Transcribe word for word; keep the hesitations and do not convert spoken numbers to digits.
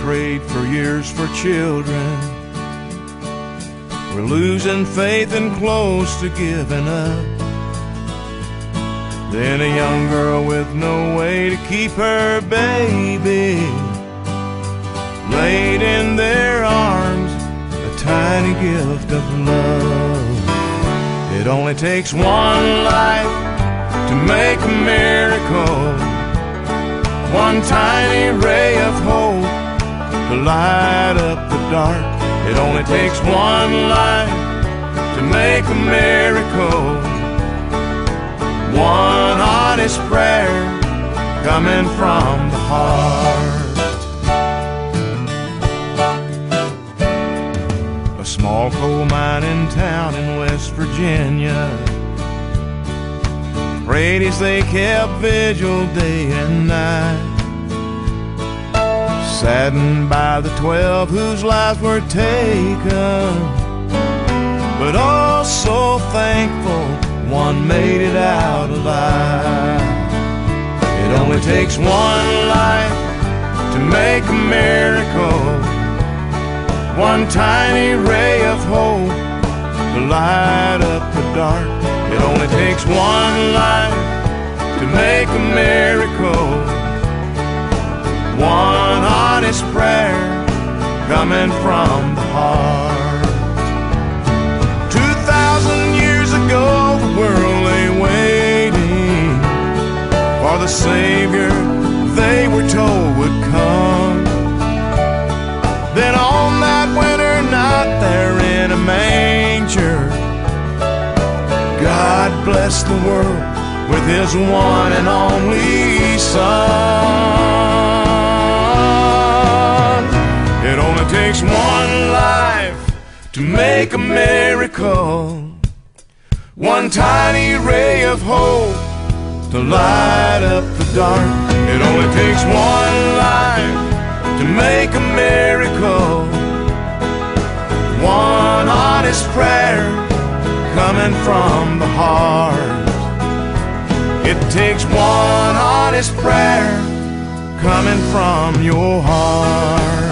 prayed for years for children. We're losing faith and close to giving up. Then a young girl with no way to keep her baby laid in their arms a tiny gift of love. It only takes one life to make a miracle, one tiny ray of hope to light up the dark. It only takes one life to make a miracle, one honest prayer coming from the heart. A small coal mining town in West Virginia prayed as they kept vigil day and night, saddened by the twelve whose lives were taken, but also thankful one made it out alive. It only takes one life to make a miracle, one tiny ray of hope to light up the dark. It only takes one life to make a miracle, one honest prayer coming from the heart. Two thousand years ago the world lay waiting for the Savior they were told would come. Then on that winter night there in a manger, God blessed the world with His one and only Son. It only takes one life to make a miracle, one tiny ray of hope to light up the dark. It only takes one life to make a miracle, one honest prayer coming from the heart. It takes one honest prayer coming from your heart.